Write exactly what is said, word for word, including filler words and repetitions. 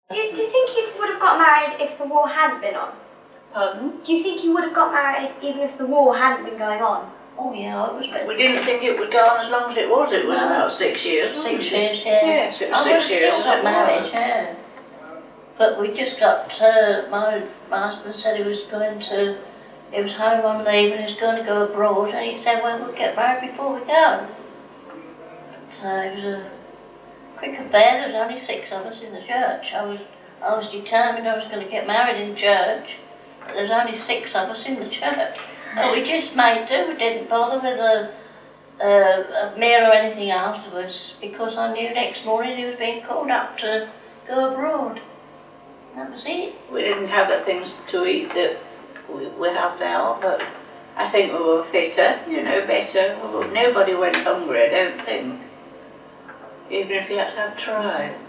Do you, do you think you would have got married if the war hadn't been on? Pardon? Do you think you would have got married even if the war hadn't been going on? Oh yeah, I was ready. We didn't think it would go on as long as it was. It was No. about six years. Six wasn't it? years, yeah. Yes, it was I six would years. still got married, yeah. But we just got, uh, my, my husband said he was going to, he was home on leave and he was going to go abroad, and he said, well, we'll get married before we go. So it was a quick affair. There was only six of us in the church. I was, I was determined I was going to get married in church, but there was only six of us in the church. But we just made do. We didn't bother with a, a, a meal or anything afterwards, because I knew next morning he was being called up to go abroad. That was it. We didn't have the things to eat that we, we have now, but I think we were fitter, you know, better. Nobody went hungry, I don't think. Even if you had to have tried.